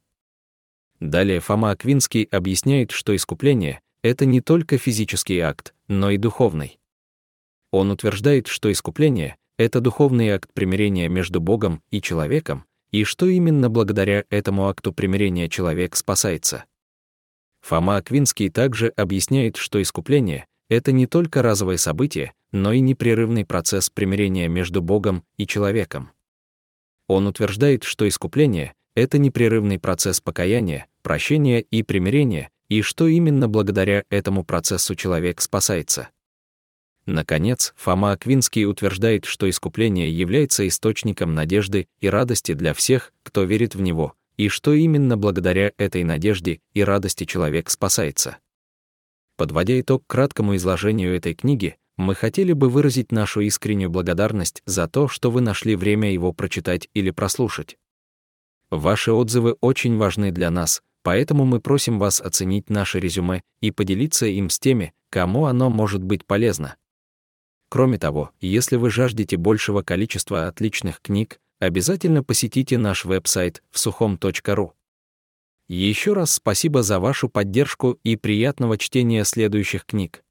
Далее Фома Аквинский объясняет, что искупление — это не только физический акт, но и духовный. Он утверждает, что искупление — это духовный акт примирения между Богом и человеком, и что именно благодаря этому акту примирения человек спасается. Фома Аквинский также объясняет, что искупление — это не только разовое событие, но и непрерывный процесс примирения между Богом и человеком. Он утверждает, что искупление — это непрерывный процесс покаяния, прощения и примирения, и что именно благодаря этому процессу человек спасается. Наконец, Фома Аквинский утверждает, что искупление является источником надежды и радости для всех, кто верит в него, и что именно благодаря этой надежде и радости человек спасается. Подводя итог краткому изложению этой книги, мы хотели бы выразить нашу искреннюю благодарность за то, что вы нашли время его прочитать или прослушать. Ваши отзывы очень важны для нас, поэтому мы просим вас оценить наше резюме и поделиться им с теми, кому оно может быть полезно. Кроме того, если вы жаждете большего количества отличных книг, обязательно посетите наш веб-сайт всухом точка ру. Еще раз спасибо за вашу поддержку и приятного чтения следующих книг.